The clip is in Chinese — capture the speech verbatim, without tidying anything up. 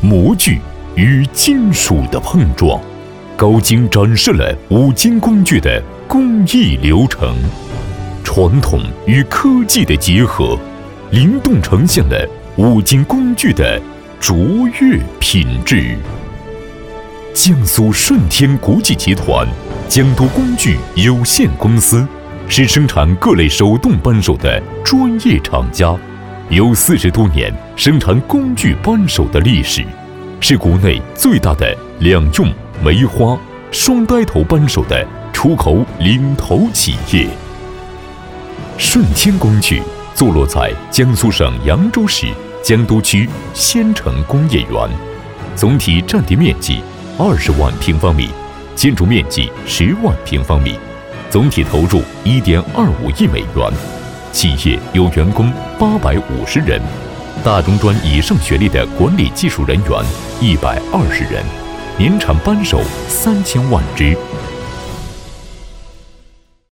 模具与金属的碰撞，高精展示了五金工具的工艺流程，传统与科技的结合，灵动呈现了五金工具的卓越品质。江苏顺天国际集团江都工具有限公司是生产各类手动扳手的专业厂家，有四十多年生产工具扳手的历史，是国内最大的两用梅花双呆头扳手的出口领头企业。顺天工具坐落在江苏省扬州市江都区仙城工业园，总体占地面积二十万平方米，建筑面积十万平方米，总体投入一点二五亿美元。企业有员工八百五十人，大中专以上学历的管理技术人员一百二十人，年产扳手三千万只，